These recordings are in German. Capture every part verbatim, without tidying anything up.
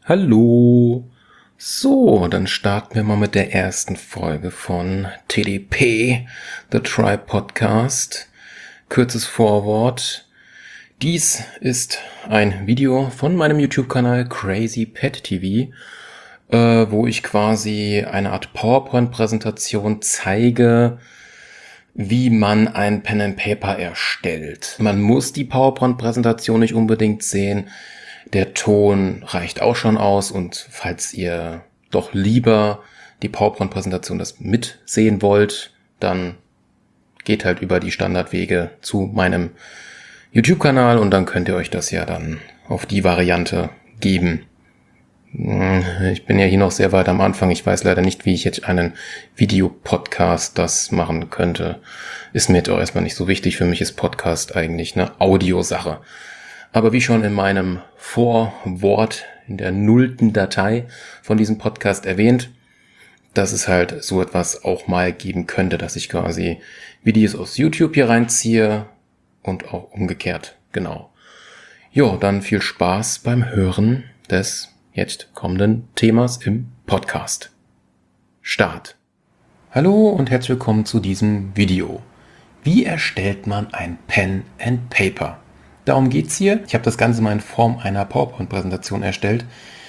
Hallo. So, dann starten wir mal mit der ersten Folge von T D P, The Tribe Podcast. Kurzes Vorwort. Dies ist ein Video von meinem YouTube-Kanal Crazy Pet T V, äh, wo ich quasi eine Art PowerPoint-Präsentation zeige, wie man ein Pen and Paper erstellt. Man muss die PowerPoint-Präsentation nicht unbedingt sehen. Der Ton reicht auch schon aus, und falls ihr doch lieber die PowerPoint-Präsentation das mitsehen wollt, dann geht halt über die Standardwege zu meinem YouTube-Kanal und dann könnt ihr euch das ja dann auf die Variante geben. Ich bin ja hier noch sehr weit am Anfang. Ich weiß leider nicht, wie ich jetzt einen Videopodcast das machen könnte. Ist mir jetzt auch erstmal nicht so wichtig. Für mich ist Podcast eigentlich eine Audiosache. Aber wie schon in meinem Vorwort, in der nullten Datei von diesem Podcast erwähnt, dass es halt so etwas auch mal geben könnte, dass ich quasi Videos aus YouTube hier reinziehe und auch umgekehrt, genau. Jo, dann viel Spaß beim Hören des jetzt kommenden Themas im Podcast. Start. Hallo und herzlich willkommen zu diesem Video. Wie erstellt man ein Pen and Paper? Darum geht's hier. Ich habe das Ganze mal in Form einer PowerPoint-Präsentation erstellt.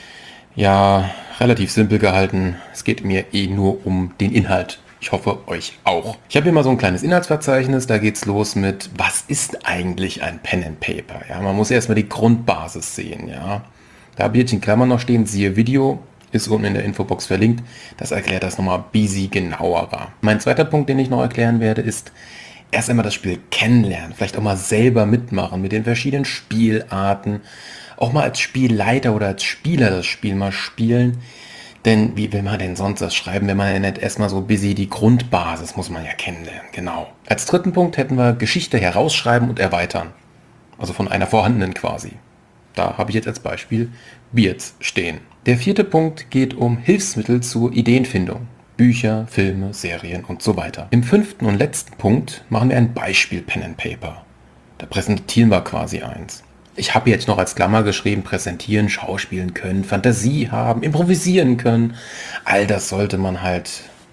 Ja, relativ simpel gehalten. Es geht mir eh nur um den Inhalt. Ich hoffe, euch auch. Ich habe hier mal so ein kleines Inhaltsverzeichnis. Da geht's los mit, was ist eigentlich ein Pen and Paper? Ja, man muss erstmal die Grundbasis sehen. Ja, da habe ich jetzt in Klammern noch stehen, siehe Video. Ist unten in der Infobox verlinkt. Das erklärt das nochmal busy genauer. Mein zweiter Punkt, den ich noch erklären werde, ist erst einmal das Spiel kennenlernen, vielleicht auch mal selber mitmachen mit den verschiedenen Spielarten, auch mal als Spielleiter oder als Spieler das Spiel mal spielen, denn wie will man denn sonst das schreiben, wenn man ja nicht erstmal so busy die Grundbasis muss man ja kennenlernen, genau. Als dritten Punkt hätten wir Geschichte herausschreiben und erweitern, also von einer vorhandenen quasi. Da habe ich jetzt als Beispiel Beards stehen. Der vierte Punkt geht um Hilfsmittel zur Ideenfindung. Bücher, Filme, Serien und so weiter. Im fünften und letzten Punkt machen wir ein Beispiel Pen and Paper. Da präsentieren wir quasi eins. Ich habe jetzt noch als Klammer geschrieben, präsentieren, schauspielen können, Fantasie haben, improvisieren können. All das sollte man halt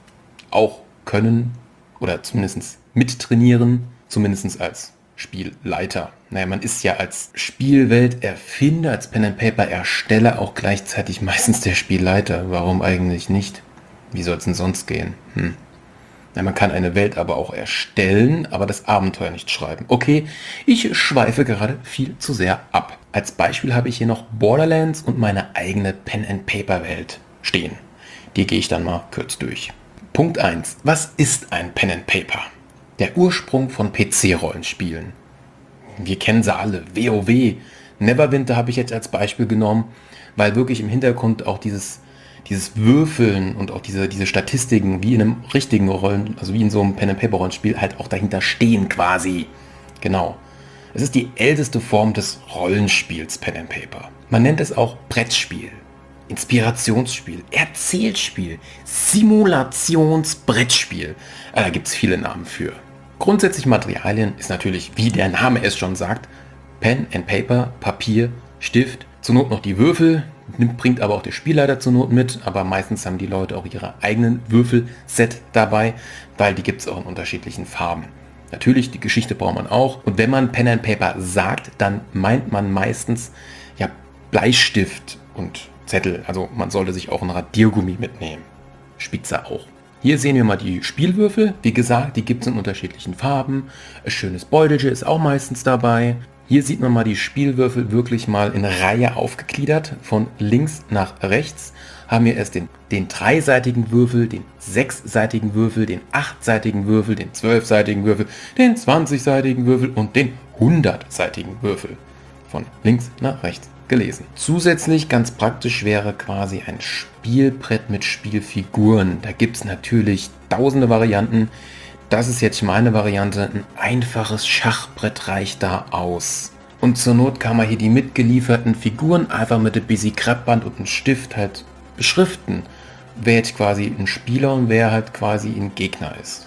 auch können oder zumindest mittrainieren, zumindest als Spielleiter. Naja, man ist ja als Spielwelterfinder, als Pen and Paper Ersteller auch gleichzeitig meistens der Spielleiter. Warum eigentlich nicht? Wie soll es denn sonst gehen? Hm. Ja, man kann eine Welt aber auch erstellen, aber das Abenteuer nicht schreiben. Okay, ich schweife gerade viel zu sehr ab. Als Beispiel habe ich hier noch Borderlands und meine eigene Pen-and-Paper-Welt stehen. Die gehe ich dann mal kurz durch. Punkt eins. Was ist ein Pen and Paper? Der Ursprung von P C-Rollenspielen. Wir kennen sie alle. WoW. Neverwinter habe ich jetzt als Beispiel genommen, weil wirklich im Hintergrund auch dieses dieses Würfeln und auch diese, diese Statistiken wie in einem richtigen Rollen, also wie in so einem Pen-and-Paper-Rollenspiel halt auch dahinter stehen quasi. Genau. Es ist die älteste Form des Rollenspiels Pen and Paper. Man nennt es auch Brettspiel, Inspirationsspiel, Erzählspiel, Simulationsbrettspiel. Äh, da gibt es viele Namen für. Grundsätzlich Materialien ist natürlich, wie der Name es schon sagt, Pen and Paper, Papier, Stift, zur Not noch die Würfel, bringt aber auch der Spielleiter zur Not mit, aber meistens haben die Leute auch ihre eigenen Würfelset dabei, weil die gibt es auch in unterschiedlichen Farben. Natürlich, die Geschichte braucht man auch, und wenn man Pen and Paper sagt, dann meint man meistens ja Bleistift und Zettel, also man sollte sich auch ein Radiergummi mitnehmen. Spitze auch. Hier sehen wir mal die Spielwürfel, wie gesagt, die gibt es in unterschiedlichen Farben, ein schönes Beutelchen ist auch meistens dabei. Hier sieht man mal die Spielwürfel wirklich mal in Reihe aufgegliedert. Von links nach rechts haben wir erst den, den dreiseitigen Würfel, den sechsseitigen Würfel, den achtseitigen Würfel, den zwölfseitigen Würfel, den zwanzigseitigen Würfel und den hundertseitigen Würfel. Von links nach rechts gelesen. Zusätzlich ganz praktisch wäre quasi ein Spielbrett mit Spielfiguren. Da gibt es natürlich tausende Varianten. Das ist jetzt meine Variante, ein einfaches Schachbrett reicht da aus. Und zur Not kann man hier die mitgelieferten Figuren einfach mit einem bisschen Kreppband und einem Stift halt beschriften. Wer jetzt quasi ein Spieler und wer halt quasi ein Gegner ist.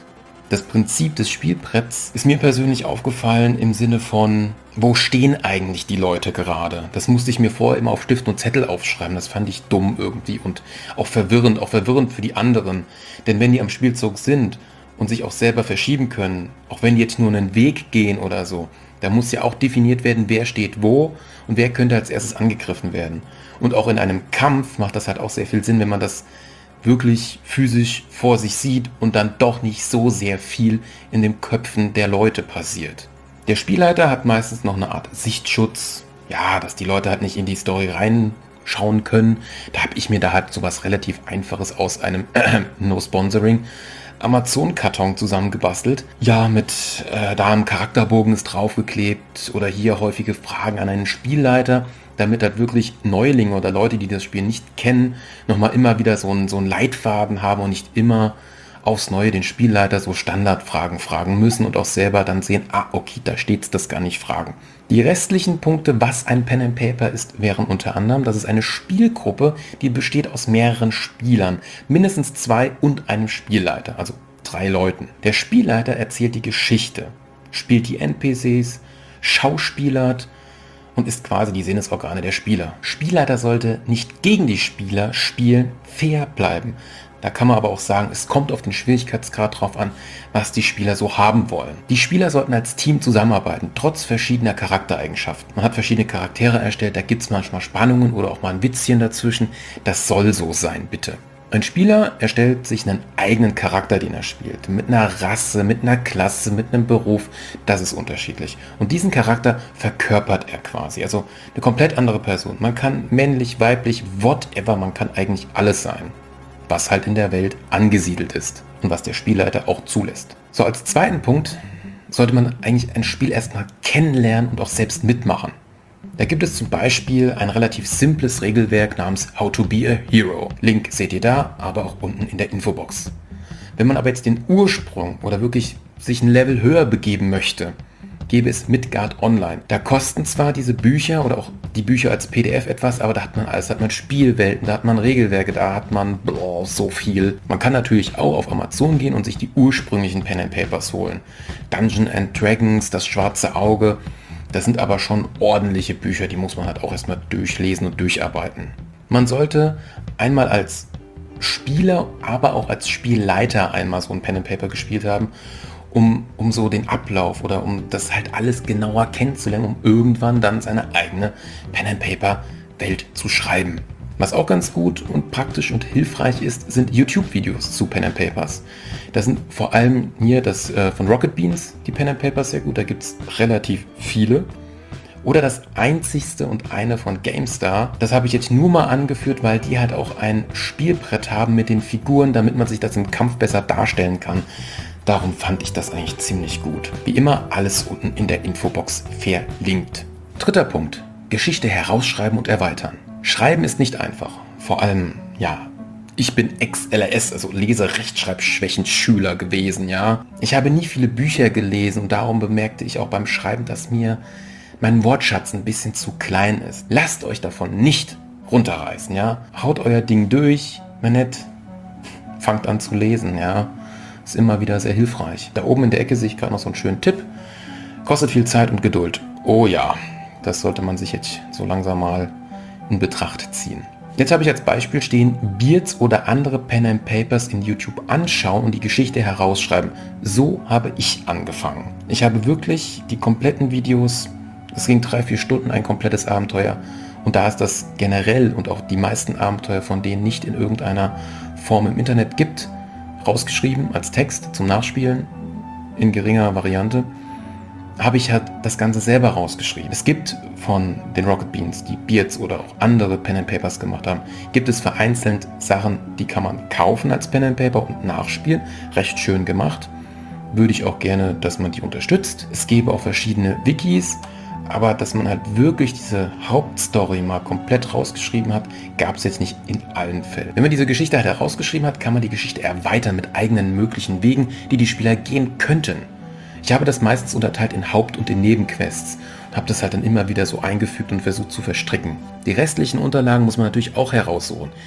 Das Prinzip des Spielbretts ist mir persönlich aufgefallen im Sinne von, wo stehen eigentlich die Leute gerade? Das musste ich mir vorher immer auf Stift und Zettel aufschreiben. Das fand ich dumm irgendwie und auch verwirrend, auch verwirrend für die anderen. Denn wenn die am Spielzug sind und sich auch selber verschieben können, auch wenn die jetzt nur einen Weg gehen oder so, da muss ja auch definiert werden, wer steht wo und wer könnte als erstes angegriffen werden. Und auch in einem Kampf macht das halt auch sehr viel Sinn, wenn man das wirklich physisch vor sich sieht und dann doch nicht so sehr viel in den Köpfen der Leute passiert. Der Spielleiter hat meistens noch eine Art Sichtschutz, ja, dass die Leute halt nicht in die Story reinschauen können. Da habe ich mir da halt sowas relativ Einfaches aus einem äh, No Sponsoring Amazon-Karton zusammengebastelt. Ja, mit äh, da ein Charakterbogen ist draufgeklebt oder hier häufige Fragen an einen Spielleiter, damit halt wirklich Neulinge oder Leute, die das Spiel nicht kennen, nochmal immer wieder so einen, so einen Leitfaden haben und nicht immer aufs Neue den Spielleiter so Standardfragen fragen müssen und auch selber dann sehen, ah, okay, da steht's, das gar nicht fragen. Die restlichen Punkte, was ein Pen and Paper ist, wären unter anderem, dass es eine Spielgruppe, die besteht aus mehreren Spielern, mindestens zwei und einem Spielleiter, also drei Leuten. Der Spielleiter erzählt die Geschichte, spielt die N P Cs, schauspielert und ist quasi die Sinnesorgane der Spieler. Spielleiter sollte nicht gegen die Spieler spielen, fair bleiben. Da kann man aber auch sagen, es kommt auf den Schwierigkeitsgrad drauf an, was die Spieler so haben wollen. Die Spieler sollten als Team zusammenarbeiten, trotz verschiedener Charaktereigenschaften. Man hat verschiedene Charaktere erstellt, da gibt es manchmal Spannungen oder auch mal ein Witzchen dazwischen. Das soll so sein, bitte. Ein Spieler erstellt sich einen eigenen Charakter, den er spielt. Mit einer Rasse, mit einer Klasse, mit einem Beruf. Das ist unterschiedlich. Und diesen Charakter verkörpert er quasi. Also eine komplett andere Person. Man kann männlich, weiblich, whatever, man kann eigentlich alles sein. Was halt in der Welt angesiedelt ist. Und was der Spielleiter auch zulässt. So, als zweiten Punkt sollte man eigentlich ein Spiel erstmal kennenlernen und auch selbst mitmachen. Da gibt es zum Beispiel ein relativ simples Regelwerk namens How to be a Hero. Link seht ihr da, aber auch unten in der Infobox. Wenn man aber jetzt den Ursprung oder wirklich sich ein Level höher begeben möchte, gäbe es Midgard Online. Da kosten zwar diese Bücher oder auch die Bücher als P D F etwas, aber da hat man alles, da hat man Spielwelten, da hat man Regelwerke, da hat man boah, so viel. Man kann natürlich auch auf Amazon gehen und sich die ursprünglichen Pen and Papers holen. Dungeons and Dragons, das schwarze Auge, das sind aber schon ordentliche Bücher, die muss man halt auch erstmal durchlesen und durcharbeiten. Man sollte einmal als Spieler, aber auch als Spielleiter einmal so ein Pen and Paper gespielt haben, um, um so den Ablauf oder um das halt alles genauer kennenzulernen, um irgendwann dann seine eigene Pen and Paper Welt zu schreiben. Was auch ganz gut und praktisch und hilfreich ist, sind YouTube-Videos zu Pen and Papers. Da sind vor allem hier das äh, von Rocket Beans, die Pen and Papers sehr gut, da gibt es relativ viele. Oder das einzigste und eine von GameStar, das habe ich jetzt nur mal angeführt, weil die halt auch ein Spielbrett haben mit den Figuren, damit man sich das im Kampf besser darstellen kann. Darum fand ich das eigentlich ziemlich gut. Wie immer alles unten in der Infobox verlinkt. Dritter Punkt, Geschichte herausschreiben und erweitern. Schreiben ist nicht einfach. Vor allem, ja, ich bin Ex-L R S, also Lese-Rechtschreibschwächen-Schüler gewesen, ja. Ich habe nie viele Bücher gelesen und darum bemerkte ich auch beim Schreiben, dass mir mein Wortschatz ein bisschen zu klein ist. Lasst euch davon nicht runterreißen, ja. Haut euer Ding durch, wenn nicht, fangt an zu lesen, ja. Ist immer wieder sehr hilfreich. Da oben in der Ecke sehe ich gerade noch so einen schönen Tipp. Kostet viel Zeit und Geduld. Oh ja, das sollte man sich jetzt so langsam mal in Betracht ziehen. Jetzt habe ich als Beispiel stehen, Beards oder andere Pen and Papers in YouTube anschauen und die Geschichte herausschreiben. So habe ich angefangen. Ich habe wirklich die kompletten Videos, es ging drei, vier Stunden, ein komplettes Abenteuer. Und da es das generell und auch die meisten Abenteuer von denen nicht in irgendeiner Form im Internet gibt, rausgeschrieben als Text zum Nachspielen in geringer Variante, habe ich halt das Ganze selber rausgeschrieben. Es gibt von den Rocket Beans, die Beards oder auch andere Pen and Papers gemacht haben, gibt es vereinzelt Sachen, die kann man kaufen als Pen and Paper und nachspielen. Recht schön gemacht. Würde ich auch gerne, dass man die unterstützt. Es gäbe auch verschiedene Wikis, aber dass man halt wirklich diese Hauptstory mal komplett rausgeschrieben hat, gab es jetzt nicht in allen Fällen. Wenn man diese Geschichte halt herausgeschrieben hat, kann man die Geschichte erweitern mit eigenen möglichen Wegen, die die Spieler gehen könnten. Ich habe das meistens unterteilt in Haupt- und in Nebenquests und habe das halt dann immer wieder so eingefügt und versucht zu verstricken. Die restlichen Unterlagen muss man natürlich auch heraussuchen.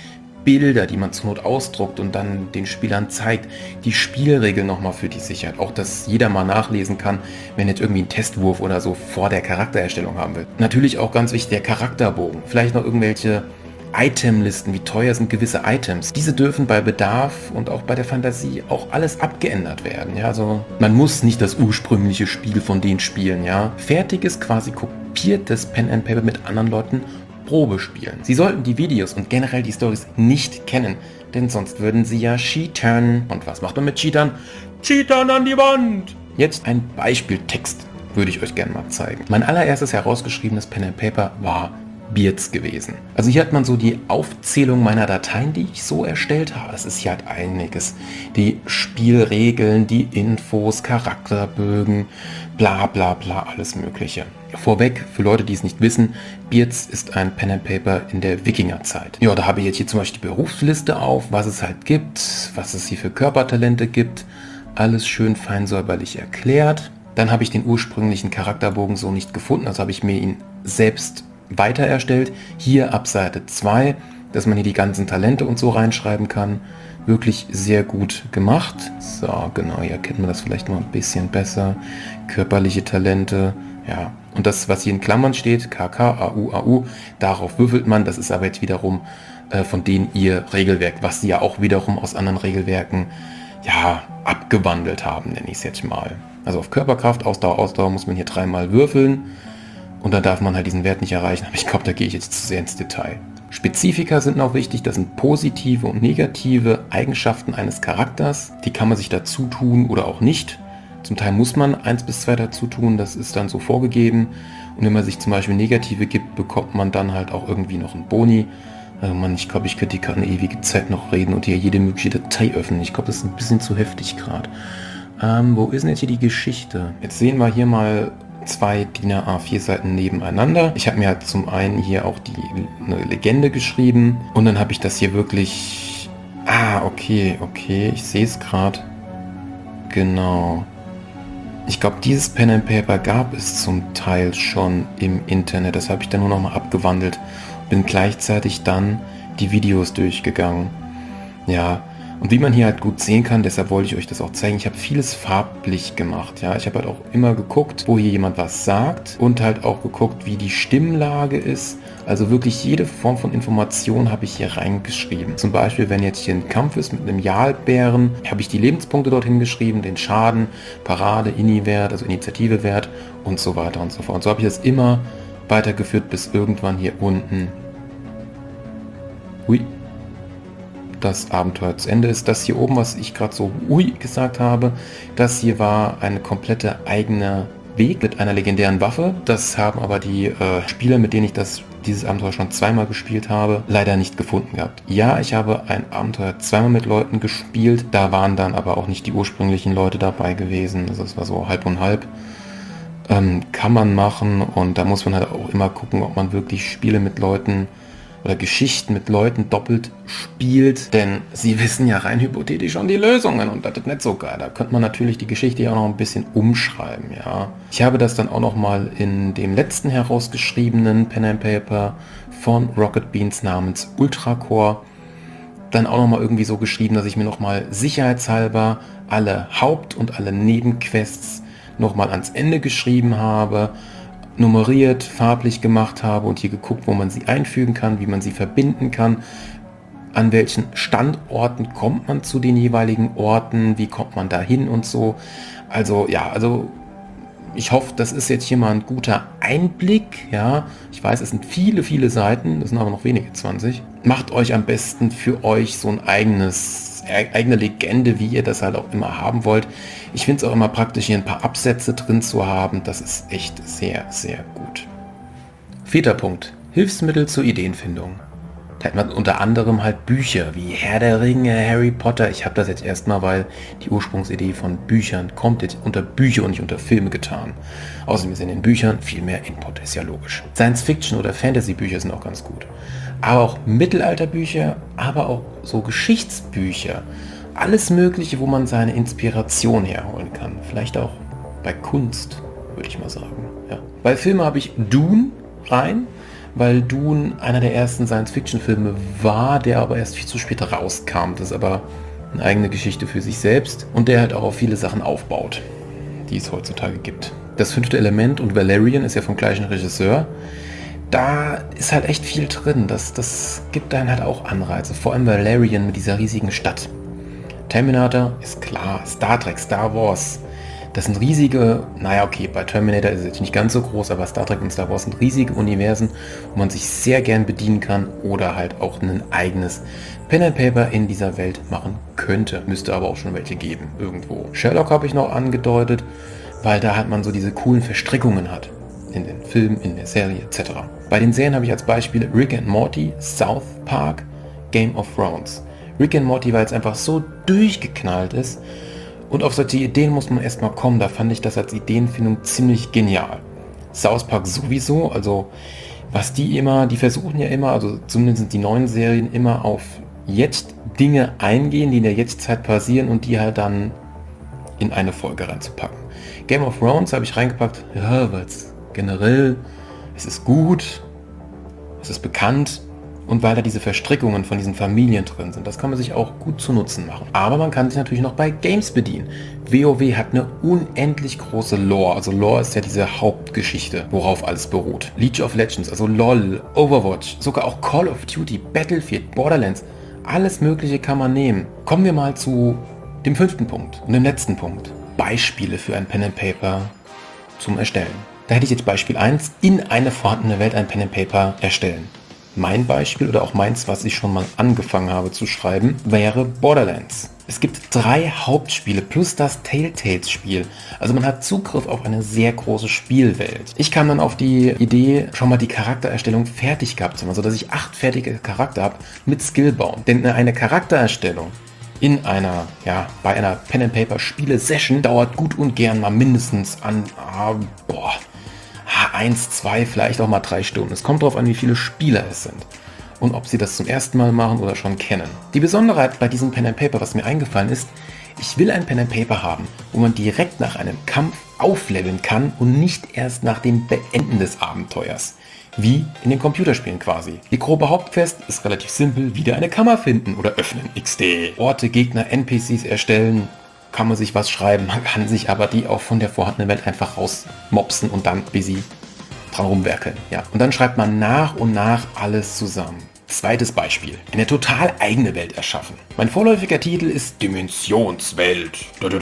Bilder, die man zur Not ausdruckt und dann den Spielern zeigt, die Spielregeln nochmal für die Sicherheit. Auch, dass jeder mal nachlesen kann, wenn jetzt irgendwie ein Testwurf oder so vor der Charaktererstellung haben will. Natürlich auch ganz wichtig, der Charakterbogen. Vielleicht noch irgendwelche Itemlisten, wie teuer sind gewisse Items. Diese dürfen bei Bedarf und auch bei der Fantasie auch alles abgeändert werden. Ja, also man muss nicht das ursprüngliche Spiel von denen spielen. Ja, fertiges, quasi kopiertes Pen and Paper mit anderen Leuten Probe spielen. Sie sollten die Videos und generell die Storys nicht kennen, denn sonst würden sie ja cheatern. Und was macht man mit Cheatern? Cheatern an die Wand! Jetzt ein Beispieltext würde ich euch gerne mal zeigen. Mein allererstes herausgeschriebenes Pen and Paper war Beards gewesen. Also hier hat man so die Aufzählung meiner Dateien, die ich so erstellt habe. Das ist hier halt einiges. Die Spielregeln, die Infos, Charakterbögen, bla bla bla, alles mögliche. Vorweg, für Leute, die es nicht wissen, Beards ist ein Pen and Paper in der Wikingerzeit. Ja, da habe ich jetzt hier zum Beispiel die Berufsliste auf, was es halt gibt, was es hier für Körpertalente gibt. Alles schön fein säuberlich erklärt. Dann habe ich den ursprünglichen Charakterbogen so nicht gefunden, also habe ich mir ihn selbst weiter erstellt. Hier ab Seite zwei, dass man hier die ganzen Talente und so reinschreiben kann. Wirklich sehr gut gemacht. So, genau, hier erkennt man das vielleicht noch ein bisschen besser. Körperliche Talente, ja. Und das, was hier in Klammern steht, K K, A U, A U, darauf würfelt man. Das ist aber jetzt wiederum äh, von denen ihr Regelwerk, was sie ja auch wiederum aus anderen Regelwerken, ja, abgewandelt haben, nenne ich es jetzt mal. Also auf Körperkraft, Ausdauer, Ausdauer muss man hier dreimal würfeln. Und da darf man halt diesen Wert nicht erreichen, aber ich glaube, da gehe ich jetzt zu sehr ins Detail. Spezifika sind auch wichtig, das sind positive und negative Eigenschaften eines Charakters. Die kann man sich dazu tun oder auch nicht. Zum Teil muss man eins bis zwei dazu tun, das ist dann so vorgegeben. Und wenn man sich zum Beispiel negative gibt, bekommt man dann halt auch irgendwie noch einen Boni. Also man, ich glaube, ich könnte die eine ewige Zeit noch reden und hier jede mögliche Datei öffnen. Ich glaube, das ist ein bisschen zu heftig gerade. Ähm, wo ist denn jetzt hier die Geschichte? Jetzt sehen wir hier mal zwei D I N A vier Seiten nebeneinander. Ich habe mir halt zum einen hier auch die eine Legende geschrieben und dann habe ich das hier wirklich... Ah, okay, okay, ich sehe es gerade. Genau. Ich glaube, dieses Pen and Paper gab es zum Teil schon im Internet. Das habe ich dann nur noch mal abgewandelt. Bin gleichzeitig dann die Videos durchgegangen. Ja, und wie man hier halt gut sehen kann, deshalb wollte ich euch das auch zeigen, ich habe vieles farblich gemacht. Ja, ich habe halt auch immer geguckt, wo hier jemand was sagt und halt auch geguckt, wie die Stimmlage ist. Also wirklich jede Form von Information habe ich hier reingeschrieben. Zum Beispiel, wenn jetzt hier ein Kampf ist mit einem Jalbären, habe ich die Lebenspunkte dorthin geschrieben, den Schaden, Parade, Ini-Wert, also Initiative-Wert und so weiter und so fort. Und so habe ich das immer weitergeführt, bis irgendwann hier unten hui, das Abenteuer zu Ende ist. Das hier oben, was ich gerade so ui gesagt habe, das hier war eine komplette eigene Weg mit einer legendären Waffe. Das haben aber die äh, Spieler, mit denen ich das dieses Abenteuer schon zweimal gespielt habe, leider nicht gefunden gehabt. Ja, ich habe ein Abenteuer zweimal mit Leuten gespielt, da waren dann aber auch nicht die ursprünglichen Leute dabei gewesen. Also es war so halb und halb. Ähm, kann man machen und da muss man halt auch immer gucken, ob man wirklich Spiele mit Leuten oder Geschichten mit Leuten doppelt spielt, denn sie wissen ja rein hypothetisch schon die Lösungen und das ist nicht so geil. Da könnte man natürlich die Geschichte ja auch noch ein bisschen umschreiben, ja. Ich habe das dann auch noch mal in dem letzten herausgeschriebenen Pen and Paper von Rocket Beans namens Ultracore dann auch noch mal irgendwie so geschrieben, dass ich mir noch mal sicherheitshalber alle Haupt- und alle Nebenquests noch mal ans Ende geschrieben habe, nummeriert, farblich gemacht habe und hier geguckt, wo man sie einfügen kann, wie man sie verbinden kann, an welchen Standorten kommt man zu den jeweiligen Orten, wie kommt man da hin und so. Also ja, also ich hoffe, das ist jetzt hier mal ein guter Einblick, ja. Ich weiß, es sind viele, viele Seiten, das sind aber noch wenige zwanzig. Macht euch am besten für euch so ein eigenes eigene Legende, wie ihr das halt auch immer haben wollt. Ich finde es auch immer praktisch, hier ein paar Absätze drin zu haben. Das ist echt sehr, sehr gut. Vierter Punkt. Hilfsmittel zur Ideenfindung. Da hat man unter anderem halt Bücher wie Herr der Ringe, Harry Potter. Ich habe das jetzt erstmal, weil die Ursprungsidee von Büchern kommt jetzt unter Bücher und nicht unter Filme getan. Außerdem ist in den Büchern viel mehr Input, ist ja logisch. Science-Fiction- oder Fantasy-Bücher sind auch ganz gut. Aber auch Mittelalterbücher, aber auch so Geschichtsbücher. Alles Mögliche, wo man seine Inspiration herholen kann. Vielleicht auch bei Kunst, würde ich mal sagen. Ja. Bei Filmen habe ich Dune rein. weil Dune einer der ersten Science-Fiction-Filme war, der aber erst viel zu spät rauskam. Das ist aber eine eigene Geschichte für sich selbst und der halt auch auf viele Sachen aufbaut, die es heutzutage gibt. Das fünfte Element und Valerian ist ja vom gleichen Regisseur. Da ist halt echt viel drin. Das, das gibt dann halt auch Anreize. Vor allem Valerian mit dieser riesigen Stadt. Terminator ist klar. Star Trek, Star Wars. Das sind riesige, naja okay, bei Terminator ist es jetzt nicht ganz so groß, aber Star Trek und Star Wars sind riesige Universen, wo man sich sehr gern bedienen kann oder halt auch ein eigenes Pen and Paper in dieser Welt machen könnte. Müsste aber auch schon welche geben, irgendwo. Sherlock habe ich noch angedeutet, weil da halt man so diese coolen Verstrickungen hat. In den Filmen, in der Serie et cetera. Bei den Serien habe ich als Beispiele Rick and Morty, South Park, Game of Thrones. Rick and Morty, weil es einfach so durchgeknallt ist und auf solche Ideen muss man erstmal kommen. Da fand ich das als Ideenfindung ziemlich genial. South Park sowieso, also was die immer, die versuchen ja immer, also zumindest die neuen Serien immer auf jetzt Dinge eingehen, die in der Jetztzeit passieren und die halt dann in eine Folge reinzupacken. Game of Thrones habe ich reingepackt, ja, weil es generell, es ist gut, es ist bekannt und weil da diese Verstrickungen von diesen Familien drin sind, das kann man sich auch gut zu Nutzen machen. Aber man kann sich natürlich noch bei Games bedienen. WoW hat eine unendlich große Lore, also Lore ist ja diese Hauptgeschichte, worauf alles beruht. League of Legends, also LOL, Overwatch, sogar auch Call of Duty, Battlefield, Borderlands, alles Mögliche kann man nehmen. Kommen wir mal zu dem fünften Punkt und dem letzten Punkt. Beispiele für ein Pen and Paper zum Erstellen. Da hätte ich jetzt Beispiel eins, in eine vorhandene Welt ein Pen and Paper erstellen. Mein Beispiel oder auch meins, was ich schon mal angefangen habe zu schreiben, wäre Borderlands. Es gibt drei Hauptspiele plus das Telltales-Spiel. Also man hat Zugriff auf eine sehr große Spielwelt. Ich kam dann auf die Idee, schon mal die Charaktererstellung fertig gehabt zu haben, sodass ich acht fertige Charakter habe mit Skillbaum. Denn eine Charaktererstellung in einer, ja, bei einer Pen and Paper Spiele-Session dauert gut und gern mal mindestens an, ah, boah, eins, zwei, vielleicht auch mal drei Stunden. Es kommt darauf an, wie viele Spieler es sind und ob sie das zum ersten Mal machen oder schon kennen. Die Besonderheit bei diesem Pen and Paper, was mir eingefallen ist, ich will ein Pen and Paper haben, wo man direkt nach einem Kampf aufleveln kann und nicht erst nach dem Beenden des Abenteuers. Wie in den Computerspielen quasi. Die grobe Hauptquest ist relativ simpel, wieder eine Kammer finden oder öffnen, X D. Orte, Gegner, N P Cs erstellen, kann man sich was schreiben, man kann sich aber die auch von der vorhandenen Welt einfach rausmopsen und dann busy dran rumwerkeln. Ja. Und dann schreibt man nach und nach alles zusammen. Zweites Beispiel. Eine total eigene Welt erschaffen. Mein vorläufiger Titel ist Dimensionswelt.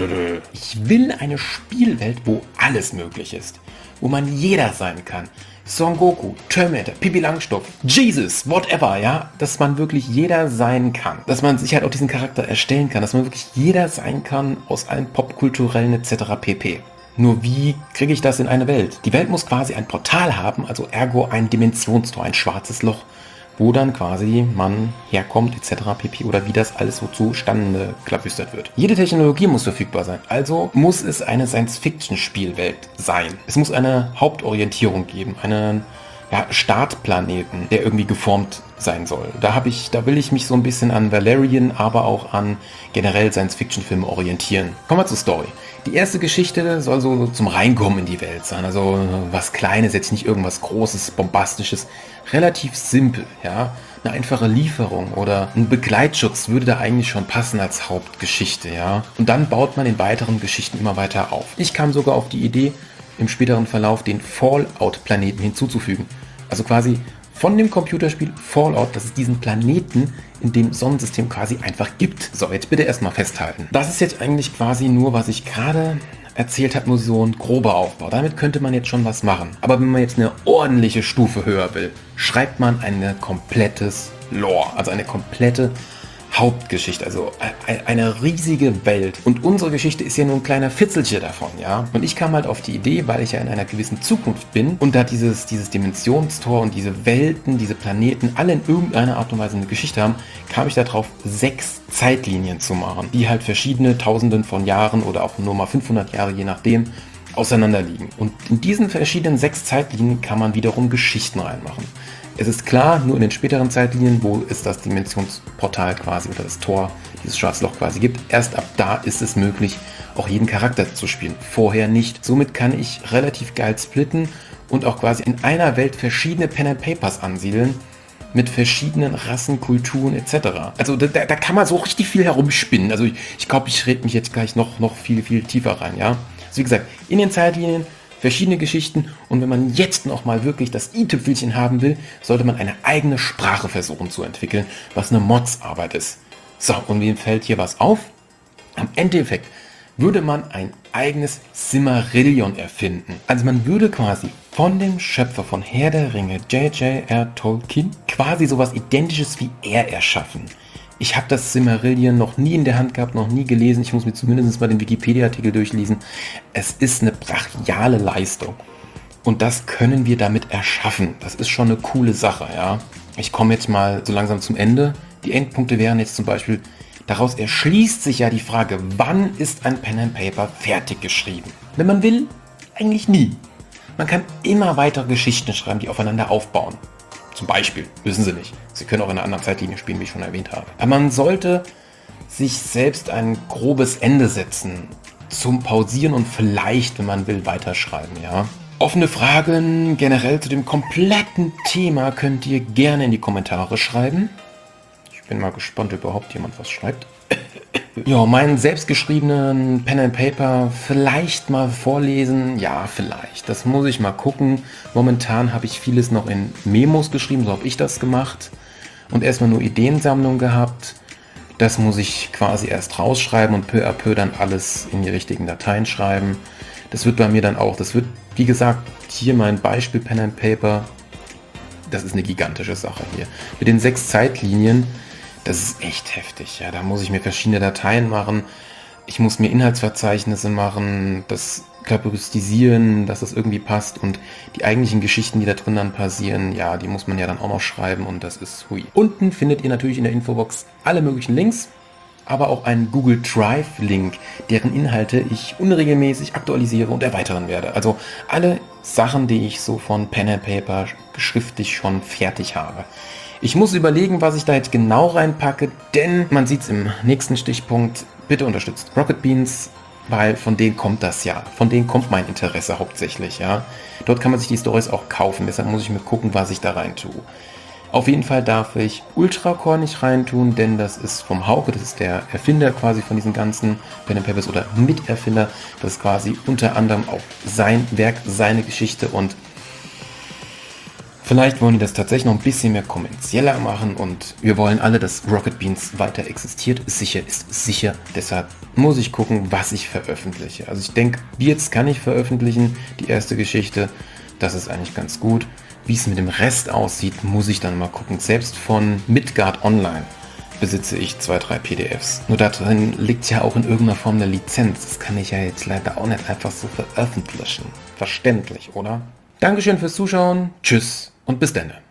Ich will eine Spielwelt, wo alles möglich ist. Wo man jeder sein kann. Son Goku, Terminator, Pippi Langstrumpf, Jesus, whatever, ja, dass man wirklich jeder sein kann, dass man sich halt auch diesen Charakter erstellen kann, dass man wirklich jeder sein kann aus allen popkulturellen et cetera pp. Nur wie kriege ich das in eine Welt? Die Welt muss quasi ein Portal haben, also ergo ein Dimensionstor, ein schwarzes Loch, wo dann quasi man herkommt et cetera pp. Oder wie das alles so zustande klabüstert wird. Jede Technologie muss verfügbar sein, also muss es eine Science-Fiction-Spielwelt sein. Es muss eine Hauptorientierung geben, einen ja, Startplaneten, der irgendwie geformt sein soll. Da habe ich, da will ich mich so ein bisschen an Valerian, aber auch an generell Science-Fiction-Filme orientieren. Kommen wir zur Story. Die erste Geschichte soll so zum Reinkommen in die Welt sein, also was Kleines, jetzt nicht irgendwas Großes, Bombastisches, relativ simpel, ja. Eine einfache Lieferung oder ein Begleitschutz würde da eigentlich schon passen als Hauptgeschichte, ja. Und dann baut man in weiteren Geschichten immer weiter auf. Ich kam sogar auf die Idee, im späteren Verlauf den Fallout-Planeten hinzuzufügen. Also quasi von dem Computerspiel Fallout, dass es diesen Planeten in dem Sonnensystem quasi einfach gibt. So, jetzt bitte erstmal festhalten. Das ist jetzt eigentlich quasi nur, was ich gerade erzählt habe, nur so ein grober Aufbau. Damit könnte man jetzt schon was machen. Aber wenn man jetzt eine ordentliche Stufe höher will, schreibt man ein komplettes Lore, also eine komplette Hauptgeschichte, also eine riesige Welt. Und unsere Geschichte ist ja nur ein kleiner Fitzelchen davon, ja. Und ich kam halt auf die Idee, weil ich ja in einer gewissen Zukunft bin und da dieses, dieses Dimensionstor und diese Welten, diese Planeten alle in irgendeiner Art und Weise eine Geschichte haben, kam ich darauf, sechs Zeitlinien zu machen, die halt verschiedene Tausenden von Jahren oder auch nur mal fünfhundert Jahre, je nachdem, auseinanderliegen. Und in diesen verschiedenen sechs Zeitlinien kann man wiederum Geschichten reinmachen. Es ist klar, nur in den späteren Zeitlinien, wo es das Dimensionsportal quasi oder das Tor, dieses schwarze Loch quasi gibt, erst ab da ist es möglich, auch jeden Charakter zu spielen. Vorher nicht. Somit kann ich relativ geil splitten und auch quasi in einer Welt verschiedene Pen and Papers ansiedeln, mit verschiedenen Rassen, Kulturen et cetera. Also da, da kann man so richtig viel herumspinnen. Also ich, ich glaube, ich rede mich jetzt gleich noch, noch viel, viel tiefer rein. Ja? Also wie gesagt, in den Zeitlinien verschiedene Geschichten, und wenn man jetzt noch mal wirklich das i-Tüpfelchen haben will, sollte man eine eigene Sprache versuchen zu entwickeln, was eine Modsarbeit ist. So, und wem fällt hier was auf? Am Endeffekt würde man ein eigenes Silmarillion erfinden. Also man würde quasi von dem Schöpfer von Herr der Ringe, J J R Tolkien, quasi sowas Identisches wie er erschaffen. Ich habe das Silmarillion noch nie in der Hand gehabt, noch nie gelesen. Ich muss mir zumindest mal den Wikipedia-Artikel durchlesen. Es ist eine brachiale Leistung. Und das können wir damit erschaffen. Das ist schon eine coole Sache, ja. Ich komme jetzt mal so langsam zum Ende. Die Endpunkte wären jetzt zum Beispiel: Daraus erschließt sich ja die Frage, wann ist ein Pen and Paper fertig geschrieben? Wenn man will, eigentlich nie. Man kann immer weitere Geschichten schreiben, die aufeinander aufbauen. Zum Beispiel, wissen Sie nicht. Sie können auch in einer anderen Zeitlinie spielen, wie ich schon erwähnt habe. Aber man sollte sich selbst ein grobes Ende setzen, zum Pausieren und vielleicht, wenn man will, weiterschreiben, ja. Offene Fragen generell zu dem kompletten Thema könnt ihr gerne in die Kommentare schreiben. Ich bin mal gespannt, ob überhaupt jemand was schreibt. Ja, meinen selbstgeschriebenen Pen and Paper vielleicht mal vorlesen. Ja, vielleicht. Das muss ich mal gucken. Momentan habe ich vieles noch in Memos geschrieben, so habe ich das gemacht. Und erstmal nur Ideensammlung gehabt. Das muss ich quasi erst rausschreiben und peu à peu dann alles in die richtigen Dateien schreiben. Das wird bei mir dann auch, das wird, wie gesagt, hier mein Beispiel Pen and Paper. Das ist eine gigantische Sache hier. Mit den sechs Zeitlinien. Das ist echt heftig, ja, da muss ich mir verschiedene Dateien machen, ich muss mir Inhaltsverzeichnisse machen, das kategorisieren, dass das irgendwie passt, und die eigentlichen Geschichten, die da drin dann passieren, ja, die muss man ja dann auch noch schreiben, und das ist hui. Unten findet ihr natürlich in der Infobox alle möglichen Links, aber auch einen Google Drive-Link, deren Inhalte ich unregelmäßig aktualisiere und erweitern werde. Also alle Sachen, die ich so von Pen and Paper schriftlich schon fertig habe. Ich muss überlegen, was ich da jetzt genau reinpacke, denn man sieht es im nächsten Stichpunkt. Bitte unterstützt Rocket Beans, weil von denen kommt das ja. Von denen kommt mein Interesse hauptsächlich, ja. Dort kann man sich die Storys auch kaufen, deshalb muss ich mir gucken, was ich da rein tue. Auf jeden Fall darf ich Ultracore nicht reintun, denn das ist vom Hauke, das ist der Erfinder quasi von diesen ganzen Pen and Papers oder Miterfinder. Das ist quasi unter anderem auch sein Werk, seine Geschichte, und vielleicht wollen die das tatsächlich noch ein bisschen mehr kommerzieller machen, und wir wollen alle, dass Rocket Beans weiter existiert. Ist sicher, ist sicher. Deshalb muss ich gucken, was ich veröffentliche. Also ich denke, Beards kann ich veröffentlichen, die erste Geschichte. Das ist eigentlich ganz gut. Wie es mit dem Rest aussieht, muss ich dann mal gucken. Selbst von Midgard Online besitze ich zwei, drei P D Fs. Nur da drin liegt ja auch in irgendeiner Form eine Lizenz. Das kann ich ja jetzt leider auch nicht einfach so veröffentlichen. Verständlich, oder? Dankeschön fürs Zuschauen. Tschüss und bis dann.